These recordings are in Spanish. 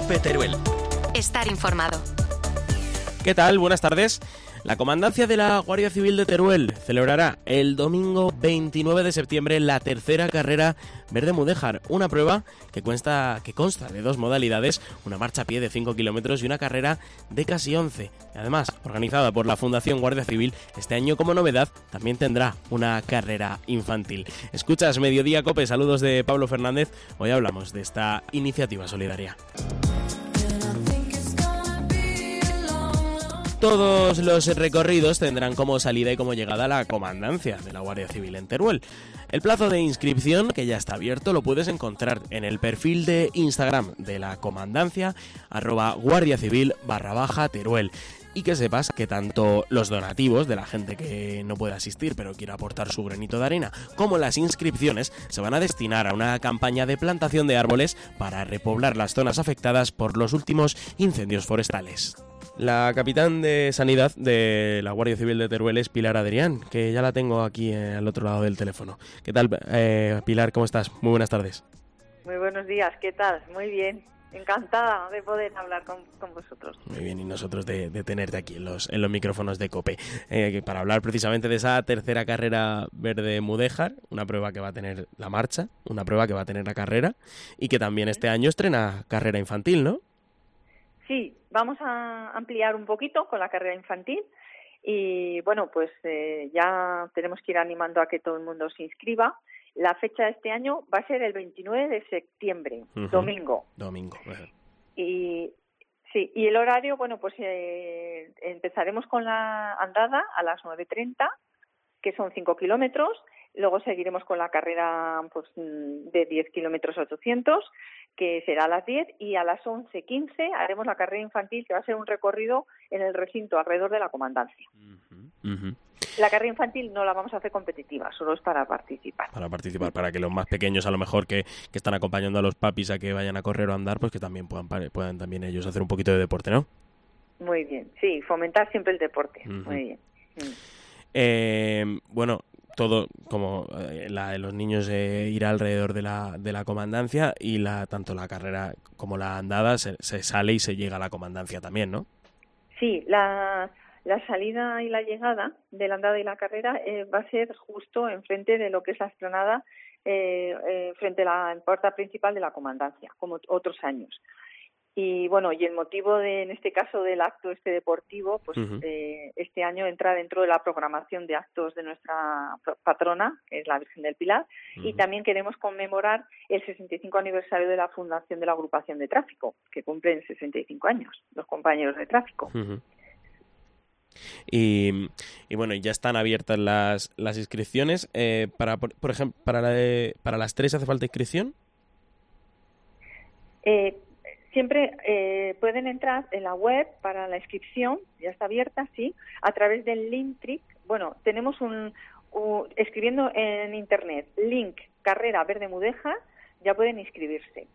COPE Teruel. Estar informado. ¿Qué tal? Buenas tardes. La Comandancia de la Guardia Civil de Teruel celebrará el domingo 29 de septiembre la tercera carrera Verde Mudéjar, una prueba que consta de dos modalidades, una marcha a pie de 5 kilómetros y una carrera de casi 11. Además, organizada por la Fundación Guardia Civil, este año como novedad también tendrá una carrera infantil. Escuchas Mediodía COPE, saludos de Pablo Fernández. Hoy hablamos de esta iniciativa solidaria. Todos los recorridos tendrán como salida y como llegada la Comandancia de la Guardia Civil en Teruel. El plazo de inscripción, que ya está abierto, lo puedes encontrar en el perfil de Instagram de la Comandancia, @guardiacivil_Teruel. Y que sepas que tanto los donativos de la gente que no puede asistir pero quiere aportar su granito de arena, como las inscripciones, se van a destinar a una campaña de plantación de árboles para repoblar las zonas afectadas por los últimos incendios forestales. La capitán de Sanidad de la Guardia Civil de Teruel es Pilar Adrián, que ya la tengo aquí al otro lado del teléfono. ¿Qué tal, Pilar? ¿Cómo estás? Muy buenas tardes. Muy buenos días, ¿qué tal? Muy bien, encantada de poder hablar con vosotros. Muy bien, y nosotros de tenerte aquí en los micrófonos de COPE, para hablar precisamente de esa tercera carrera Verde Mudéjar, una prueba que va a tener la marcha, una prueba que va a tener la carrera, y que también este año estrena carrera infantil, ¿no? Sí, vamos a ampliar un poquito con la carrera infantil y bueno, pues ya tenemos que ir animando a que todo el mundo se inscriba. La fecha de este año va a ser el 29 de septiembre, domingo. Domingo. Y sí, y el horario, bueno, pues empezaremos con la andada a las 9:30, que son 5 kilómetros. Luego seguiremos con la carrera pues, de 10 kilómetros 800, que será a las 10, y a las 11:15 haremos la carrera infantil, que va a ser un recorrido en el recinto alrededor de la Comandancia. La carrera infantil no la vamos a hacer competitiva, solo es para participar. Para participar, para que los más pequeños, a lo mejor que están acompañando a los papis a que vayan a correr o a andar, pues que también puedan también ellos hacer un poquito de deporte, ¿no? Muy bien, sí, fomentar siempre el deporte. Muy bien. Bueno, todo como los niños irá alrededor de la Comandancia, y tanto la carrera como la andada se sale y se llega a la Comandancia también, ¿no? Sí, la salida y la llegada de la andada y la carrera va a ser justo enfrente de lo que es la explanada, frente a la puerta principal de la Comandancia, como otros años. Y bueno, y el motivo en este caso del acto deportivo, pues este año entra dentro de la programación de actos de nuestra patrona, que es la Virgen del Pilar, y también queremos conmemorar el 65 aniversario de la fundación de la agrupación de tráfico, que cumplen 65 años los compañeros de tráfico. Y bueno, ya están abiertas las inscripciones. Por ejemplo, para las 3 hace falta inscripción. Siempre pueden entrar en la web para la inscripción, ya está abierta, sí, a través del Linktree. Bueno, tenemos escribiendo en internet, link carrera Verde Mudéjar, ya pueden inscribirse.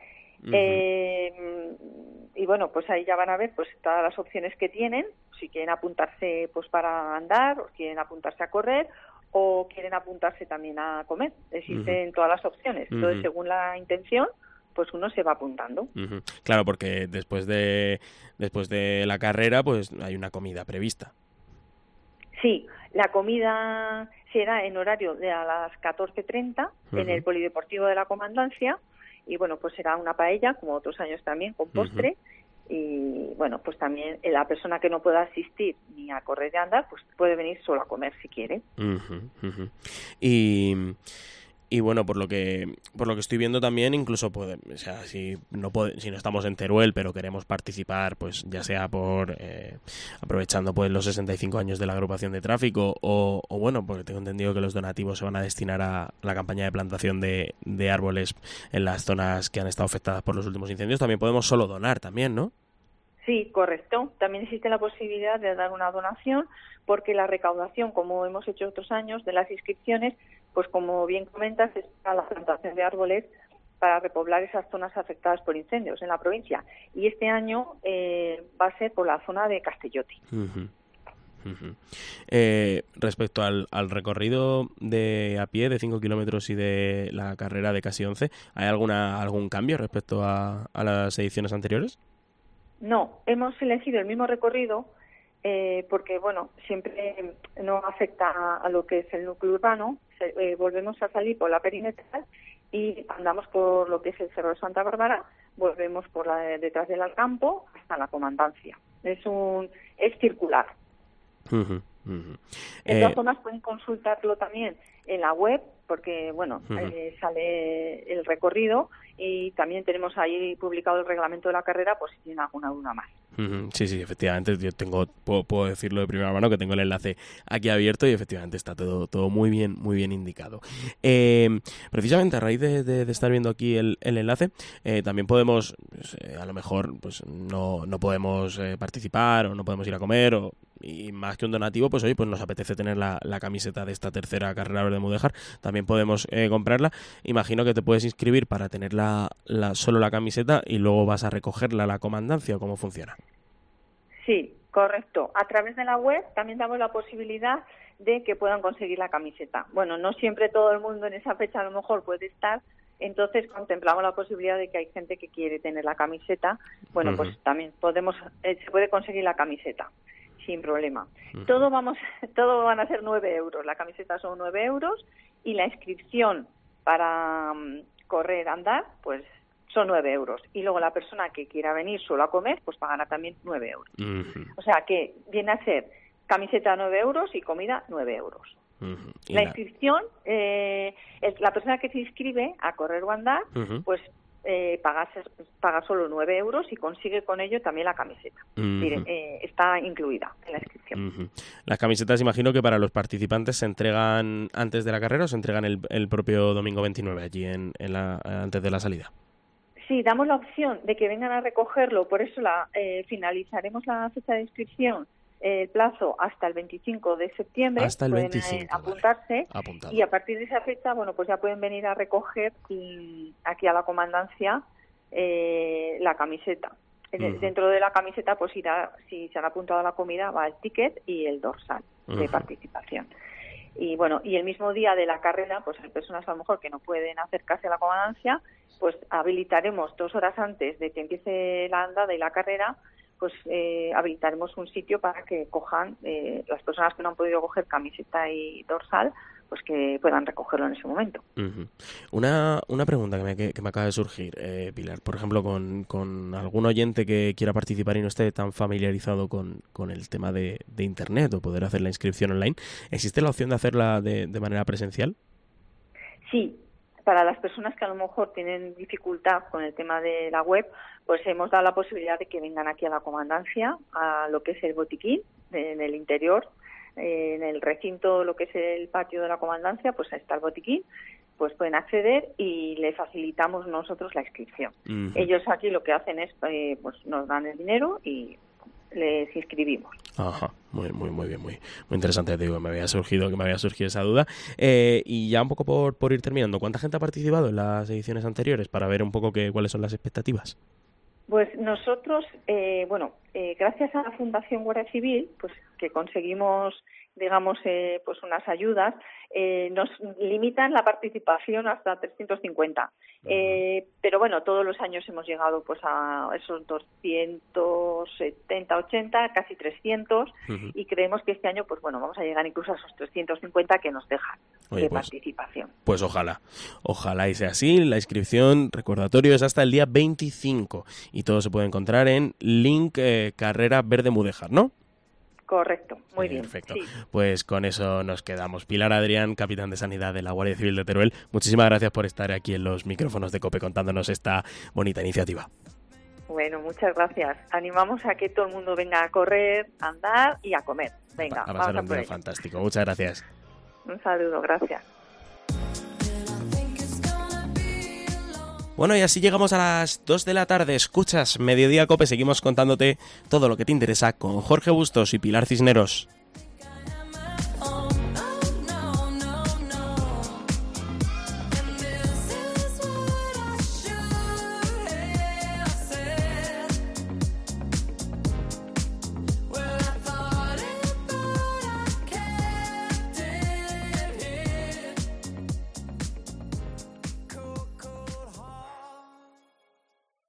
Y bueno, pues ahí ya van a ver pues todas las opciones que tienen, si quieren apuntarse pues para andar, o quieren apuntarse a correr, o quieren apuntarse también a comer. Existen todas las opciones. Entonces, según la intención, pues uno se va apuntando. Claro, porque después de la carrera, pues hay una comida prevista. Sí, la comida será en horario de a las 14:30 en el Polideportivo de la Comandancia, y bueno, pues será una paella, como otros años también, con postre, y bueno, pues también la persona que no pueda asistir ni a correr ni a andar, pues puede venir solo a comer si quiere. Y bueno, por lo que estoy viendo también, incluso si no estamos en Teruel pero queremos participar, pues ya sea por aprovechando pues los 65 años de la agrupación de tráfico, o bueno, porque tengo entendido que los donativos se van a destinar a la campaña de plantación de árboles en las zonas que han estado afectadas por los últimos incendios, también podemos solo donar también, ¿no? Sí, correcto. También existe la posibilidad de dar una donación, porque la recaudación, como hemos hecho otros años, de las inscripciones, pues como bien comentas, es para la plantación de árboles para repoblar esas zonas afectadas por incendios en la provincia. Y este año va a ser por la zona de Castellote. Uh-huh. Respecto al recorrido de a pie de 5 kilómetros y de la carrera de casi 11, ¿hay algún cambio respecto a las ediciones anteriores? No, hemos elegido el mismo recorrido porque, bueno, siempre no afecta a lo que es el núcleo urbano. Volvemos a salir por la perimetral y andamos por lo que es el Cerro de Santa Bárbara, volvemos por detrás del Alcampo hasta la Comandancia. Es circular. Uh-huh, uh-huh. De todas formas, pueden consultarlo también en la web, porque, bueno, sale el recorrido y también tenemos ahí publicado el reglamento de la carrera, por si tienen alguna duda más. Sí, efectivamente, yo puedo decirlo de primera mano, que tengo el enlace aquí abierto y efectivamente está todo muy bien indicado. Precisamente a raíz de estar viendo aquí el enlace, también podemos, a lo mejor pues no podemos participar o no podemos ir a comer, y más que un donativo, pues oye, pues nos apetece tener la camiseta de esta tercera carrera Verde Mudéjar, también podemos comprarla. Imagino que te puedes inscribir para tener solo la camiseta y luego vas a recogerla a la comandancia, ¿o cómo funciona? Sí, correcto. A través de la web también damos la posibilidad de que puedan conseguir la camiseta. Bueno, no siempre todo el mundo en esa fecha a lo mejor puede estar, entonces contemplamos la posibilidad de que hay gente que quiere tener la camiseta. Bueno, pues también se puede conseguir la camiseta sin problema. Todo van a ser 9 euros. La camiseta son 9 euros y la inscripción para andar, pues son 9 euros. Y luego la persona que quiera venir solo a comer, pues pagará también 9 euros. O sea que viene a ser camiseta 9 euros y comida 9 euros. La inscripción, la persona que se inscribe a correr o andar, pues paga solo 9 euros y consigue con ello también la camiseta. Está incluida en la inscripción. Las camisetas, imagino que para los participantes se entregan antes de la carrera o se entregan el propio domingo 29 allí antes de la salida. Sí, damos la opción de que vengan a recogerlo, por eso finalizaremos la fecha de inscripción, el plazo hasta el 25 de septiembre. Hasta el 25, apuntarse, vale. Y a partir de esa fecha, bueno, pues ya pueden venir a recoger aquí a la comandancia la camiseta. Dentro de la camiseta, pues si se han apuntado a la comida, va el ticket y el dorsal de participación. Y bueno, y el mismo día de la carrera, pues hay personas a lo mejor que no pueden acercarse a la comandancia, pues habilitaremos 2 horas antes de que empiece la andada y la carrera, pues habilitaremos un sitio para que cojan las personas que no han podido coger camiseta y dorsal, pues que puedan recogerlo en ese momento. Una pregunta que me acaba de surgir, Pilar, por ejemplo, con algún oyente que quiera participar y no esté tan familiarizado con el tema de Internet o poder hacer la inscripción online, ¿existe la opción de hacerla de manera presencial? Sí, para las personas que a lo mejor tienen dificultad con el tema de la web, pues hemos dado la posibilidad de que vengan aquí a la comandancia, a lo que es el botiquín, en el interior, en el recinto, lo que es el patio de la comandancia, pues ahí está el botiquín, pues pueden acceder y le facilitamos nosotros la inscripción. Ellos aquí lo que hacen es, pues nos dan el dinero y les inscribimos. Ajá, muy bien, muy interesante. Te digo, que me había surgido esa duda. Y ya un poco por ir terminando, ¿cuánta gente ha participado en las ediciones anteriores para ver un poco cuáles son las expectativas? Pues nosotros, gracias a la Fundación Guardia Civil, pues que conseguimos, digamos, pues unas ayudas, nos limitan la participación hasta 350. Pero bueno, todos los años hemos llegado pues a esos 270, 80, casi 300, y creemos que este año, pues bueno, vamos a llegar incluso a esos 350 que nos dejan de participación. Pues ojalá y sea así. La inscripción, recordatorio, es hasta el día 25 y todo se puede encontrar en link Carrera Verde Mudéjar, ¿no? Correcto, muy bien. Perfecto. Sí. Pues con eso nos quedamos. Pilar Adrián, capitán de Sanidad de la Guardia Civil de Teruel, muchísimas gracias por estar aquí en los micrófonos de COPE contándonos esta bonita iniciativa. Bueno, muchas gracias. Animamos a que todo el mundo venga a correr, a andar y a comer. Venga, vamos a pasar un día fantástico. Muchas gracias. Un saludo, gracias. Bueno, y así llegamos a las 2 de la tarde. Escuchas Mediodía COPE. Seguimos contándote todo lo que te interesa con Jorge Bustos y Pilar Cisneros.